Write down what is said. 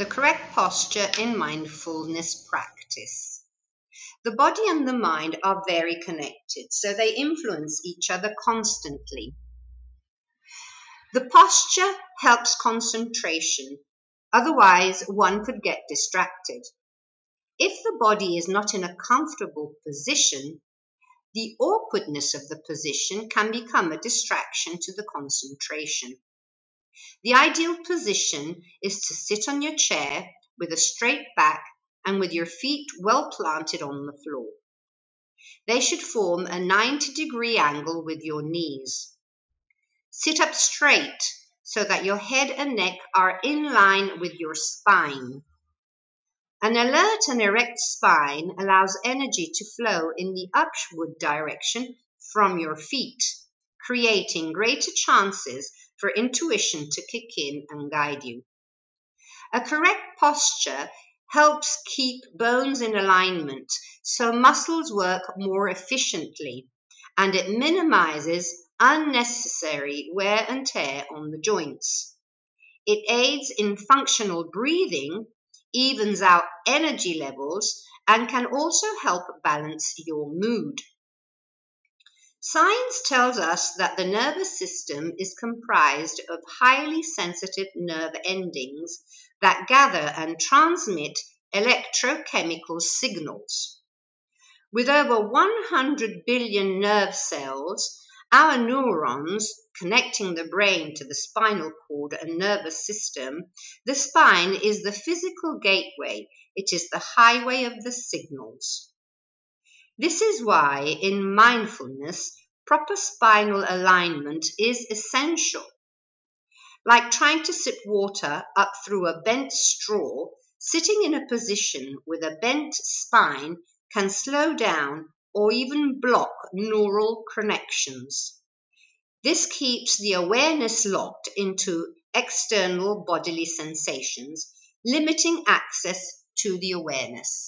the correct posture in mindfulness practice. The body and the mind are very connected, so they influence each other constantly. The posture helps concentration, otherwise one could get distracted. If the body is not in a comfortable position, the awkwardness of the position can become a distraction to the concentration. The ideal position is to sit on your chair with a straight back and with your feet well planted on the floor. They should form a 90-degree angle with your knees. Sit up straight so that your head and neck are in line with your spine. An alert and erect spine allows energy to flow in the upward direction from your feet, creating greater chances for intuition to kick in and guide you. A correct posture helps keep bones in alignment so muscles work more efficiently, and it minimizes unnecessary wear and tear on the joints. It aids in functional breathing, evens out energy levels, and can also help balance your mood. Science tells us that the nervous system is comprised of highly sensitive nerve endings that gather and transmit electrochemical signals. With over 100 billion nerve cells, our neurons connecting the brain to the spinal cord and nervous system, the spine is the physical gateway. It is the highway of the signals. This is why in mindfulness, proper spinal alignment is essential. Like trying to sip water up through a bent straw, sitting in a position with a bent spine can slow down or even block neural connections. This keeps the awareness locked into external bodily sensations, limiting access to the awareness.